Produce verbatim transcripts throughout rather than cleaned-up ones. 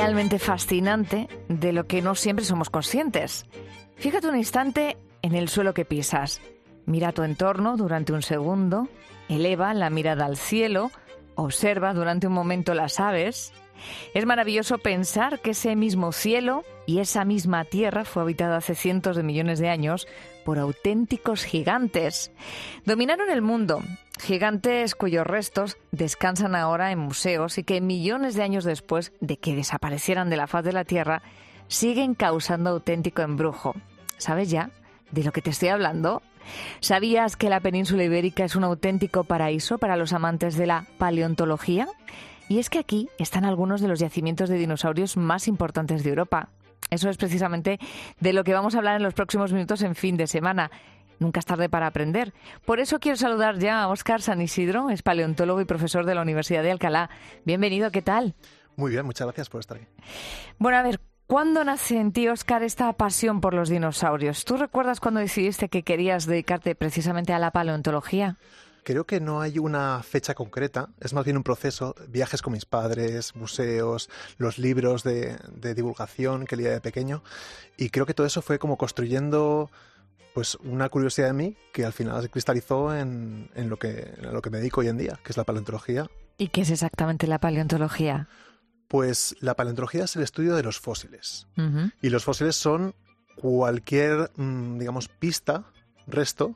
realmente fascinante de lo que no siempre somos conscientes. Fíjate un instante en el suelo que pisas. Mira tu entorno durante un segundo, eleva la mirada al cielo, observa durante un momento las aves. Es maravilloso pensar que ese mismo cielo y esa misma tierra fue habitada hace cientos de millones de años por auténticos gigantes. Dominaron el mundo, gigantes cuyos restos descansan ahora en museos y que millones de años después de que desaparecieran de la faz de la Tierra, siguen causando auténtico embrujo. ¿Sabes ya de lo que te estoy hablando? ¿Sabías que la península ibérica es un auténtico paraíso para los amantes de la paleontología? Y es que aquí están algunos de los yacimientos de dinosaurios más importantes de Europa. Eso es precisamente de lo que vamos a hablar en los próximos minutos en Fin de Semana. Nunca es tarde para aprender. Por eso quiero saludar ya a Óscar San Isidro, es paleontólogo y profesor de la Universidad de Alcalá. Bienvenido, ¿qué tal? Muy bien, muchas gracias por estar aquí. Bueno, a ver, ¿cuándo nace en ti, Óscar, esta pasión por los dinosaurios? ¿Tú recuerdas cuando decidiste que querías dedicarte precisamente a la paleontología? Creo que no hay una fecha concreta, es más bien un proceso, viajes con mis padres, museos, los libros de, de divulgación que leía de pequeño, y creo que todo eso fue como construyendo pues una curiosidad en mí que al final se cristalizó en, en, lo que, en lo que me dedico hoy en día, que es la paleontología. ¿Y qué es exactamente la paleontología? Pues la paleontología es el estudio de los fósiles, Uh-huh. y los fósiles son cualquier, digamos, pista, resto,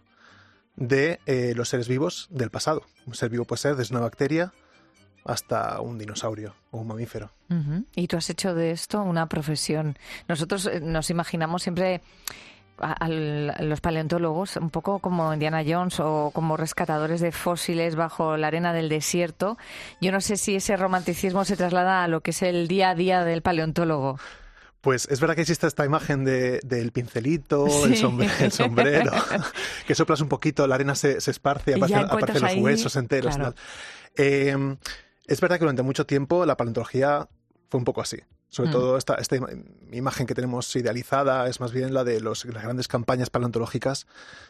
de eh, los seres vivos del pasado. Un ser vivo puede ser desde una bacteria hasta un dinosaurio o un mamífero. Uh-huh. Y tú has hecho de esto una profesión. Nosotros eh, nos imaginamos siempre a, a los paleontólogos un poco como Indiana Jones o como rescatadores de fósiles bajo la arena del desierto. Yo no sé si ese romanticismo se traslada a lo que es el día a día del paleontólogo. Pues es verdad que existe esta imagen de, del pincelito, Sí. el, sombrero, el sombrero, que soplas un poquito, la arena se, se esparce y Y ya aparecen, encuentras aparecen los ahí, huesos enteros. claro. ¿No? Eh, es verdad que durante mucho tiempo la paleontología fue un poco así. Sobre Mm. todo esta, esta imagen que tenemos idealizada es más bien la de los, las grandes campañas paleontológicas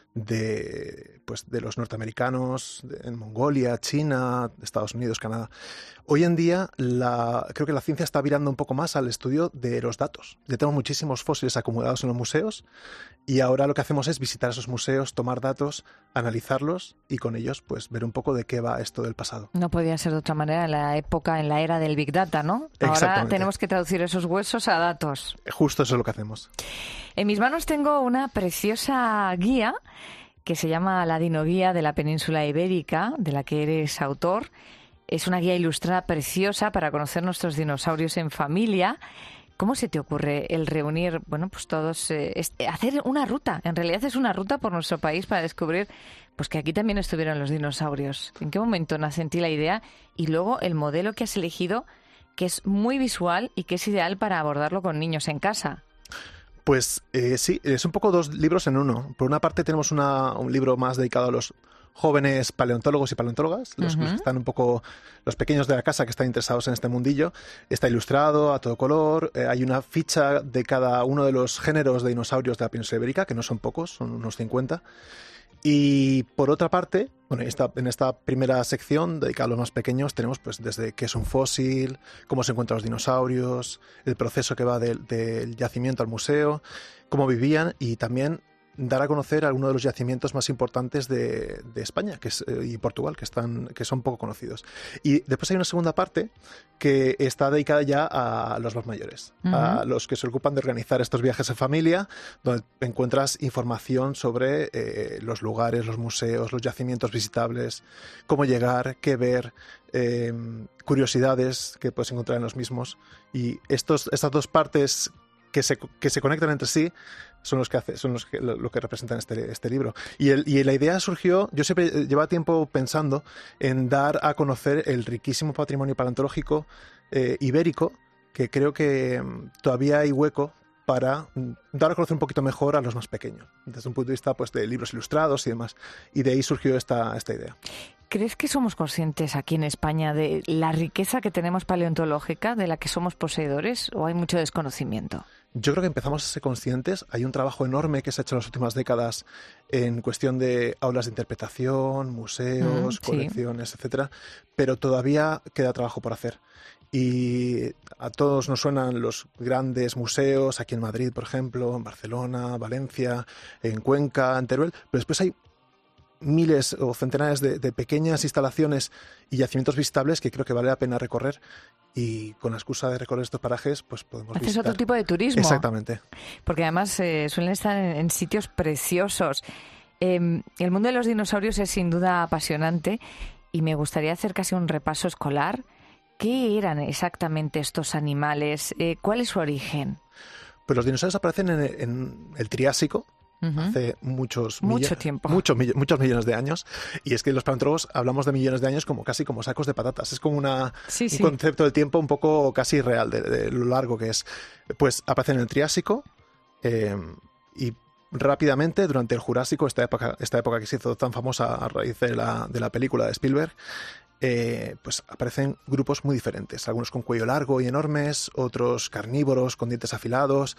de, pues, de los norteamericanos, de, en Mongolia, China, Estados Unidos, Canadá. Hoy en día la, creo que la ciencia está virando un poco más al estudio de los datos. Ya tenemos muchísimos fósiles acumulados en los museos y ahora lo que hacemos es visitar esos museos, tomar datos, analizarlos y con ellos pues ver un poco de qué va esto del pasado. No podía ser de otra manera en la época, en la era del Big Data, ¿no? Ahora Exactamente. tenemos que traducir esos huesos a datos. Justo eso es lo que hacemos. En mis manos tengo una preciosa guía que se llama la Dinoguía de la Península Ibérica, de la que eres autor. Es una guía ilustrada preciosa para conocer nuestros dinosaurios en familia. ¿Cómo se te ocurre el reunir, bueno, pues todos, eh, es- hacer una ruta? En realidad es una ruta por nuestro país para descubrir, pues que aquí también estuvieron los dinosaurios. ¿En qué momento nace en ti la idea? Y luego el modelo que has elegido, que es muy visual y que es ideal para abordarlo con niños en casa. Pues eh, sí, es un poco dos libros en uno. Por una parte tenemos una, un libro más dedicado a los jóvenes paleontólogos y paleontólogas, los, Ujú. los que están un poco, los pequeños de la casa que están interesados en este mundillo. Está ilustrado a todo color, eh, hay una ficha de cada uno de los géneros de dinosaurios de la península ibérica, que no son pocos, son unos cincuenta. Y por otra parte, bueno, esta, en esta primera sección dedicada a los más pequeños tenemos pues desde qué es un fósil, cómo se encuentran los dinosaurios, el proceso que va del, del yacimiento al museo, cómo vivían y también dar a conocer algunos de los yacimientos más importantes de, de España que es, eh, y Portugal, que, están, que son poco conocidos. Y después hay una segunda parte que está dedicada ya a los más mayores, Uh-huh. a los que se ocupan de organizar estos viajes en familia, donde encuentras información sobre eh, los lugares, los museos, los yacimientos visitables, cómo llegar, qué ver, eh, curiosidades que puedes encontrar en los mismos. Y estos, estas dos partes que se, que se conectan entre sí son los que hace, son los que, lo, lo que representan este, este libro. Y, el, y la idea surgió, yo siempre llevaba tiempo pensando en dar a conocer el riquísimo patrimonio paleontológico eh, ibérico, que creo que mm, todavía hay hueco para mm, dar a conocer un poquito mejor a los más pequeños, desde un punto de vista pues, de libros ilustrados y demás. Y de ahí surgió esta, esta idea. ¿Crees que somos conscientes aquí en España de la riqueza que tenemos paleontológica, de la que somos poseedores, o hay mucho desconocimiento? Yo creo que empezamos a ser conscientes. Hay un trabajo enorme que se ha hecho en las últimas décadas en cuestión de aulas de interpretación, museos, Mm, sí. colecciones, etcétera, pero todavía queda trabajo por hacer. Y a todos nos suenan los grandes museos, aquí en Madrid, por ejemplo, en Barcelona, Valencia, en Cuenca, en Teruel, pero después hay miles o centenares de, de pequeñas instalaciones y yacimientos visitables que creo que vale la pena recorrer, y con la excusa de recorrer estos parajes pues podemos Haces visitar. otro tipo de turismo. Exactamente. Porque además eh, suelen estar en, en sitios preciosos. Eh, el mundo de los dinosaurios es sin duda apasionante y me gustaría hacer casi un repaso escolar. ¿Qué eran exactamente estos animales? Eh, ¿Cuál es su origen? Pues los dinosaurios aparecen en, en el Triásico, Uh-huh. hace muchos Mucho millo- tiempo. muchos, mill- muchos millones de años, y es que los paleontólogos hablamos de millones de años como casi como sacos de patatas. Es como una, Sí, un sí. concepto del tiempo un poco casi irreal de, de lo largo que es. Pues aparecen en el Triásico eh, y rápidamente durante el Jurásico, esta época, esta época que se hizo tan famosa a raíz de la, de la película de Spielberg, eh, pues aparecen grupos muy diferentes, algunos con cuello largo y enormes, otros carnívoros con dientes afilados,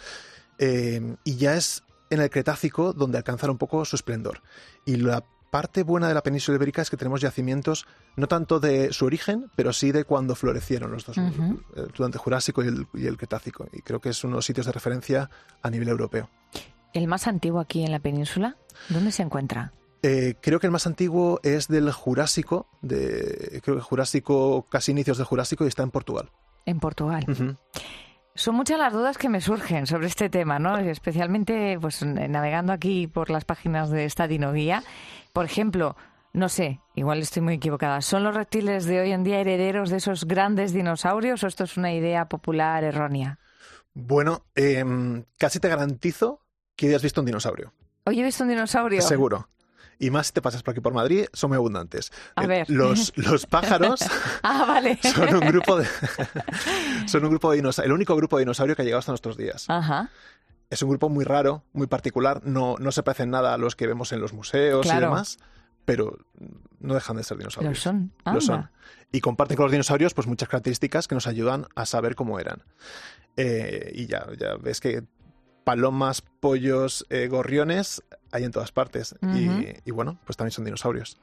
eh, y ya es en el Cretácico donde alcanzan un poco su esplendor. Y la parte buena de la península ibérica es que tenemos yacimientos no tanto de su origen, pero sí de cuando florecieron los dos, Uh-huh. eh, durante el Jurásico y el, y el Cretácico. Y creo que es uno de los sitios de referencia a nivel europeo. ¿El más antiguo aquí en la península? ¿Dónde se encuentra? Eh, creo que el más antiguo es del Jurásico, de, creo que Jurásico, casi inicios del Jurásico, y está en Portugal. En Portugal. Uh-huh. Son muchas las dudas que me surgen sobre este tema, ¿no? Especialmente pues navegando aquí por las páginas de esta dinoguía. Por ejemplo, no sé, igual estoy muy equivocada, ¿son los reptiles de hoy en día herederos de esos grandes dinosaurios o esto es una idea popular errónea? Bueno, eh, casi te garantizo que hoy has visto un dinosaurio. ¿Hoy he visto un dinosaurio? Seguro. Y más si te pasas por aquí por Madrid, son muy abundantes. A Eh, ver. Los, los pájaros Ah, vale. son un grupo de son un grupo de dinosaurios, el único grupo de dinosaurio que ha llegado hasta nuestros días. Ajá. Es un grupo muy raro, muy particular, no, no se parecen nada a los que vemos en los museos Claro. y demás, pero no dejan de ser dinosaurios. Lo son. Lo Anda. son. Y comparten con los dinosaurios pues muchas características que nos ayudan a saber cómo eran. Eh, y ya, ya ves que palomas, pollos, eh, gorriones hay en todas partes. Ujú. y, y bueno, pues también son dinosaurios.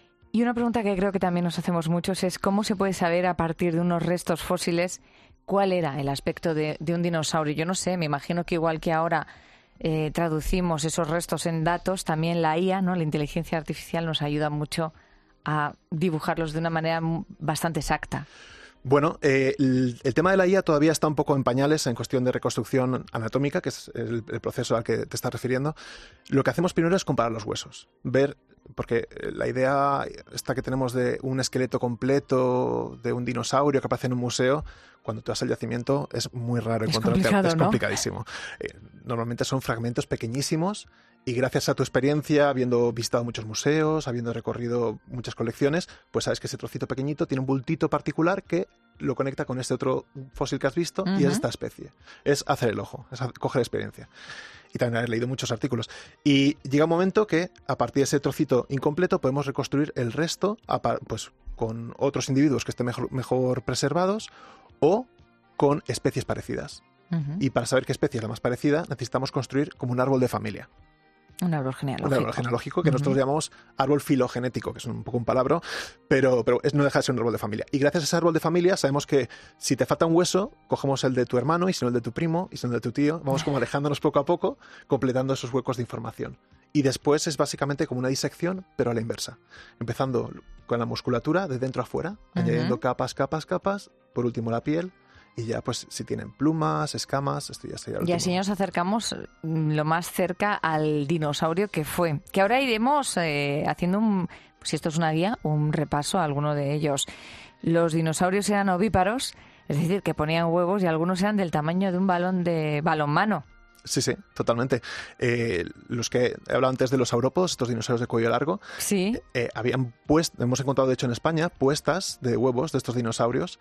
Y una pregunta que creo que también nos hacemos muchos es ¿cómo se puede saber a partir de unos restos fósiles cuál era el aspecto de, de un dinosaurio? Yo no sé, me imagino que igual que ahora eh, traducimos esos restos en datos, también la I A, ¿no? La inteligencia artificial nos ayuda mucho a dibujarlos de una manera m- bastante exacta. Bueno, eh, el, el tema de la I A todavía está un poco en pañales en cuestión de reconstrucción anatómica, que es el, el proceso al que te estás refiriendo. Lo que hacemos primero es comparar los huesos, ver, porque la idea esta que tenemos de un esqueleto completo de un dinosaurio que aparece en un museo, cuando tú vas al yacimiento es muy raro Es encontrarte. complicado, Es ¿no? complicadísimo. Eh, normalmente son fragmentos pequeñísimos y gracias a tu experiencia, habiendo visitado muchos museos, habiendo recorrido muchas colecciones, pues sabes que ese trocito pequeñito tiene un bultito particular que lo conecta con este otro fósil que has visto y es Ujú. esta especie. Es hacer el ojo, es ha- coger experiencia. Y también haber leído muchos artículos. Y llega un momento que a partir de ese trocito incompleto podemos reconstruir el resto a par- pues, con otros individuos que estén mejor, mejor preservados o con especies parecidas. Ujú. Y para saber qué especie es la más parecida necesitamos construir como un árbol de familia. Un árbol genealógico. Un árbol genealógico que Ujú. nosotros llamamos árbol filogenético, que es un poco un palabra, pero, pero es, no deja de ser un árbol de familia. Y gracias a ese árbol de familia sabemos que si te falta un hueso, cogemos el de tu hermano, y si no el de tu primo, y si no el de tu tío. Vamos como alejándonos poco a poco, completando esos huecos de información. Y después es básicamente como una disección, pero a la inversa. Empezando con la musculatura de dentro a fuera, añadiendo capas, capas, capas, por último la piel, y ya pues si tienen plumas, escamas, esto ya sería el Y último. así nos acercamos mm, lo más cerca al dinosaurio que fue. Que ahora iremos eh, haciendo un, si esto es una guía, un repaso a alguno de ellos. Los dinosaurios eran ovíparos, es decir, que ponían huevos y algunos eran del tamaño de un balón de balonmano. Sí, sí, totalmente. Eh, los que he hablado antes de los saurópodos, estos dinosaurios de cuello largo, Sí. eh, habían puesto, hemos encontrado de hecho en España, puestas de huevos de estos dinosaurios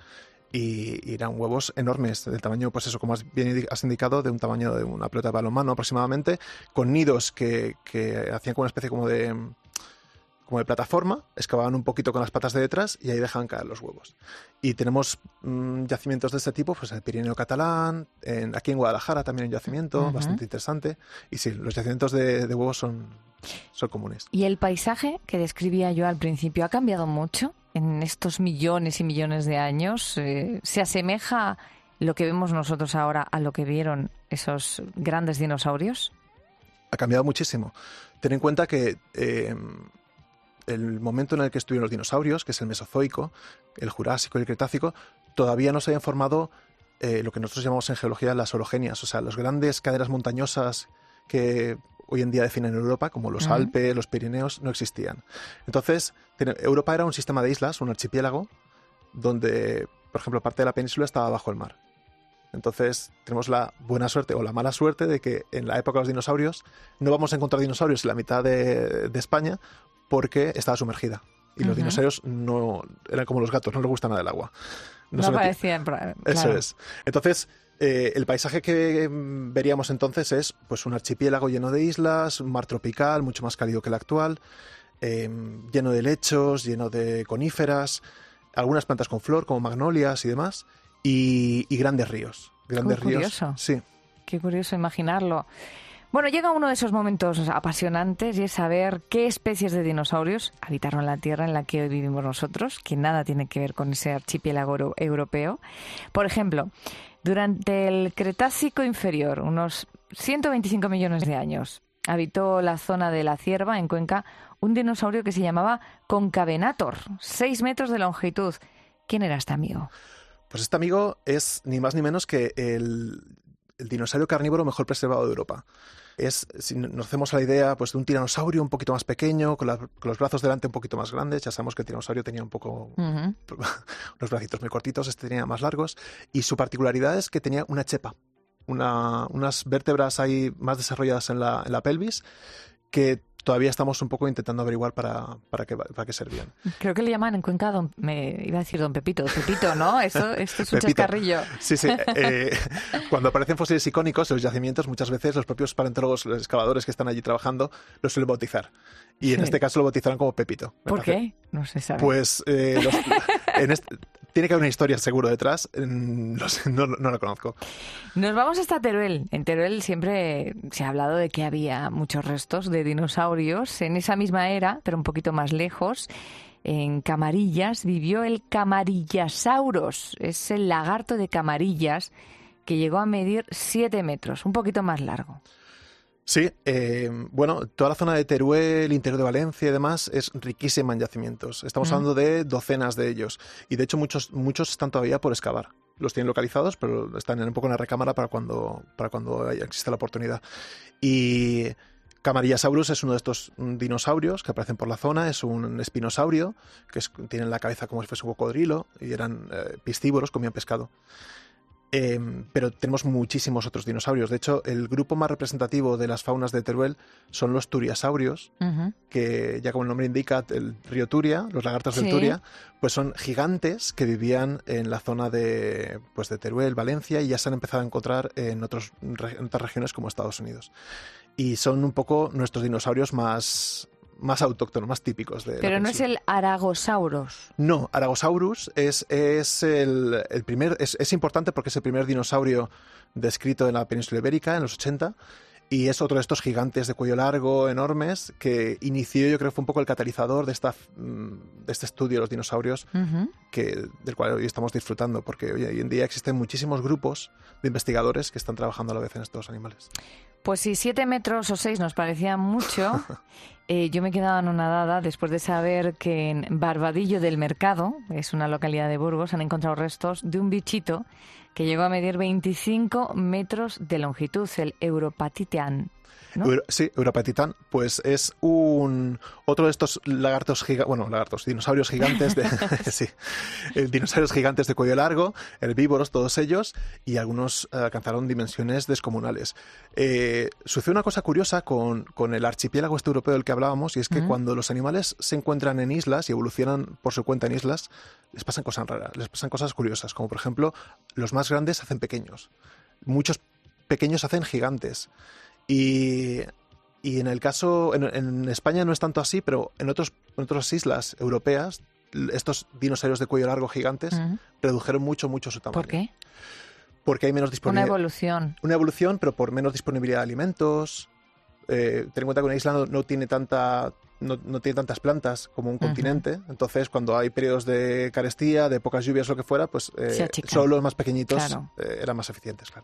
y, y eran huevos enormes, del tamaño, pues eso, como has bien indi- has indicado, de un tamaño de una pelota de balonmano aproximadamente, con nidos que, que hacían como una especie como de... como como de plataforma, excavaban un poquito con las patas de detrás y ahí dejaban caer los huevos. Y tenemos mmm, yacimientos de este tipo, pues en el Pirineo catalán, en, aquí en Guadalajara también hay un yacimiento uh-huh. bastante interesante. Y sí, los yacimientos de, de huevos son, son comunes. ¿Y el paisaje que describía yo al principio ha cambiado mucho en estos millones y millones de años? Eh, ¿Se asemeja lo que vemos nosotros ahora a lo que vieron esos grandes dinosaurios? Ha cambiado muchísimo. Ten en cuenta que eh, el momento en el que estuvieron los dinosaurios, que es el Mesozoico, el Jurásico y el Cretácico, todavía no se habían formado eh, lo que nosotros llamamos en geología las orogenias, o sea, las grandes cadenas montañosas que hoy en día definen Europa, como los uh-huh. Alpes, los Pirineos, no existían. Entonces, Europa era un sistema de islas, un archipiélago, donde, por ejemplo, parte de la península estaba bajo el mar. Entonces tenemos la buena suerte o la mala suerte de que en la época de los dinosaurios no vamos a encontrar dinosaurios en la mitad de, de España porque estaba sumergida. Y uh-huh. los dinosaurios no eran como los gatos, no les gusta nada el agua. No, no aparecían. Claro. Eso es. Entonces, eh, el paisaje que veríamos entonces es pues un archipiélago lleno de islas, un mar tropical, mucho más cálido que el actual, eh, lleno de lechos, lleno de coníferas, algunas plantas con flor, como magnolias y demás. Y, y grandes ríos. Grandes Qué curioso. ríos. Sí. Qué curioso imaginarlo. Bueno, llega uno de esos momentos apasionantes y es saber qué especies de dinosaurios habitaron la Tierra en la que hoy vivimos nosotros, que nada tiene que ver con ese archipiélago europeo. Por ejemplo, durante el Cretácico inferior, unos ciento veinticinco millones de años, habitó la zona de la Cierva, en Cuenca, un dinosaurio que se llamaba Concavenator, seis metros de longitud. ¿Quién era este amigo? Pues este amigo es ni más ni menos que el, el dinosaurio carnívoro mejor preservado de Europa. Es, si nos hacemos la idea pues, de un tiranosaurio un poquito más pequeño, con, la, con los brazos delante un poquito más grandes. Ya sabemos que el tiranosaurio tenía un poco uh-huh. unos bracitos muy cortitos, este tenía más largos. Y su particularidad es que tenía una chepa, una, unas vértebras ahí más desarrolladas en la, en la pelvis, que todavía estamos un poco intentando averiguar para, para, qué, para qué servían. Creo que le llaman en Cuenca, don, me iba a decir don Pepito, Pepito, ¿no? Eso, esto es un Pepito. Chascarrillo. Sí, sí. Eh, cuando aparecen fósiles icónicos en los yacimientos, muchas veces los propios paleontólogos, los excavadores que están allí trabajando, los suelen bautizar. Y sí. en este caso lo bautizarán como Pepito. ¿Por qué? No se sabe. Pues eh, los, en este, tiene que haber una historia seguro detrás. No, sé, no, no la conozco. Nos vamos hasta Teruel. En Teruel siempre se ha hablado de que había muchos restos de dinosaurios en esa misma era, pero un poquito más lejos. En Camarillas vivió el Camarillasauros. Es el lagarto de Camarillas que llegó a medir siete metros, un poquito más largo. Sí, eh, bueno, toda la zona de Teruel, interior de Valencia y demás es riquísima en yacimientos. Estamos mm. hablando de docenas de ellos. Y de hecho muchos, muchos están todavía por excavar. Los tienen localizados, pero están un poco en la recámara para cuando, para cuando exista la oportunidad. Y Camarillasaurus es uno de estos dinosaurios que aparecen por la zona. Es un espinosaurio que es, tienen la cabeza como si fuese un cocodrilo y eran eh, piscívoros, comían pescado. Eh, pero tenemos muchísimos otros dinosaurios. De hecho, el grupo más representativo de las faunas de Teruel son los turiasaurios, uh-huh. que ya como el nombre indica, el río Turia, los lagartos sí. del Turia, pues son gigantes que vivían en la zona de, pues de Teruel, Valencia, y ya se han empezado a encontrar en, otros, en otras regiones como Estados Unidos. Y son un poco nuestros dinosaurios más... más autóctonos, más típicos de Pero no es el Aragosaurus. No, Aragosaurus es, es el, el primer, es, es importante porque es el primer dinosaurio descrito en la península ibérica en los ochenta y es otro de estos gigantes de cuello largo, enormes, que inició, yo creo que fue un poco el catalizador de, esta, de este estudio de los dinosaurios, uh-huh. que, del cual hoy estamos disfrutando, porque hoy en día existen muchísimos grupos de investigadores que están trabajando a la vez en estos animales. Pues si siete metros o seis nos parecía mucho, eh, yo me he quedado anonadada después de saber que en Barbadillo del Mercado, es una localidad de Burgos, han encontrado restos de un bichito que llegó a medir veinticinco metros de longitud, el Europatitian, ¿no? Euro, sí, Europatitian, pues es un otro de estos lagartos gigantes, bueno, lagartos, dinosaurios gigantes de sí, dinosaurios gigantes de cuello largo, herbívoros, todos ellos, y algunos eh, alcanzaron dimensiones descomunales. Eh, sucede una cosa curiosa con, con el archipiélago este europeo del que hablábamos, y es que uh-huh. cuando los animales se encuentran en islas y evolucionan por su cuenta en islas, les pasan cosas raras, les pasan cosas curiosas, como por ejemplo, los más grandes se hacen pequeños, muchos pequeños se hacen gigantes. Y, y en el caso, en, en España no es tanto así, pero en otros en otras islas europeas, estos dinosaurios de cuello largo gigantes uh-huh. redujeron mucho, mucho su tamaño. ¿Por qué? Porque hay menos disponibilidad. Una evolución. Una evolución, pero por menos disponibilidad de alimentos. Eh, ten en cuenta que una isla no, no tiene tanta... No, no tiene tantas plantas como un uh-huh. continente, entonces cuando hay periodos de carestía, de pocas lluvias o lo que fuera, pues eh, solo los más pequeñitos claro. eh, eran más eficientes, claro.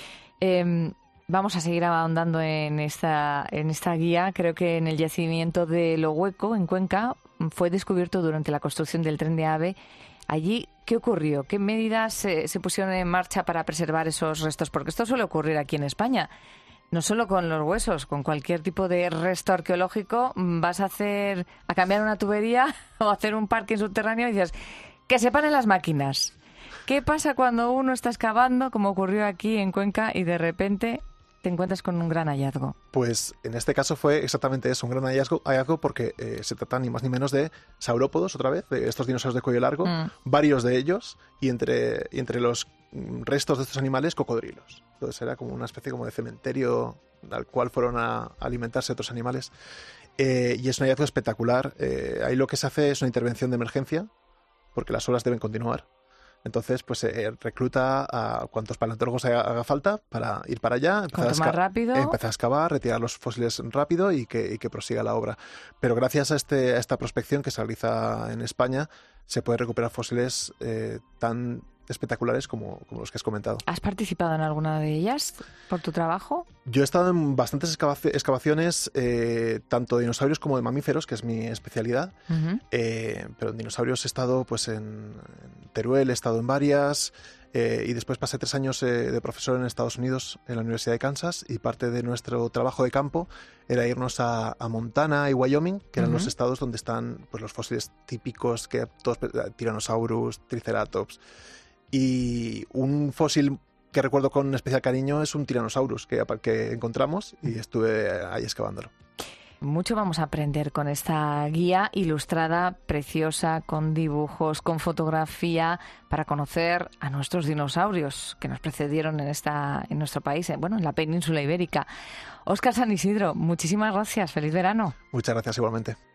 Eh, vamos a seguir ahondando en esta, en esta guía. Creo que en el yacimiento de Lo Hueco, en Cuenca, fue descubierto durante la construcción del tren de AVE. Allí, ¿qué ocurrió? ¿Qué medidas se, se pusieron en marcha para preservar esos restos? Porque esto suele ocurrir aquí en España. No solo con los huesos, con cualquier tipo de resto arqueológico, vas a hacer, a cambiar una tubería o hacer un parking subterráneo y dices, que se paren las máquinas. ¿Qué pasa cuando uno está excavando, como ocurrió aquí en Cuenca, y de repente te encuentras con un gran hallazgo? Pues en este caso fue exactamente eso, un gran hallazgo, hallazgo porque eh, se trata ni más ni menos de saurópodos, otra vez, de estos dinosaurios de cuello largo, mm. varios de ellos, y entre, y entre los restos de estos animales, cocodrilos. Entonces era como una especie como de cementerio al cual fueron a alimentarse otros animales. Eh, y es un hallazgo espectacular. Eh, ahí lo que se hace es una intervención de emergencia, porque las obras deben continuar. Entonces, pues se eh, recluta a cuantos paleontólogos haga, haga falta para ir para allá, empezar a, más rápido. empezar a excavar, retirar los fósiles rápido y que, y que prosiga la obra. Pero gracias a, este, a esta prospección que se realiza en España, se puede recuperar fósiles eh, tan espectaculares como, como los que has comentado. ¿Has participado en alguna de ellas por tu trabajo? Yo he estado en bastantes excavac- excavaciones, eh, tanto de dinosaurios como de mamíferos, que es mi especialidad. Uh-huh. Eh, pero en dinosaurios he estado pues en, en Teruel, he estado en varias, eh, y después pasé tres años eh, de profesor en Estados Unidos, en la Universidad de Kansas, y parte de nuestro trabajo de campo era irnos a, a Montana y Wyoming, que eran uh-huh. los estados donde están pues, los fósiles típicos, que todos, Tyrannosaurus, Triceratops. Y un fósil que recuerdo con especial cariño es un Tyrannosaurus que, que encontramos y estuve ahí excavándolo. Mucho vamos a aprender con esta guía ilustrada, preciosa, con dibujos, con fotografía, para conocer a nuestros dinosaurios que nos precedieron en, esta, en nuestro país, bueno, en la península ibérica. Óscar San Isidro, muchísimas gracias. Feliz verano. Muchas gracias igualmente.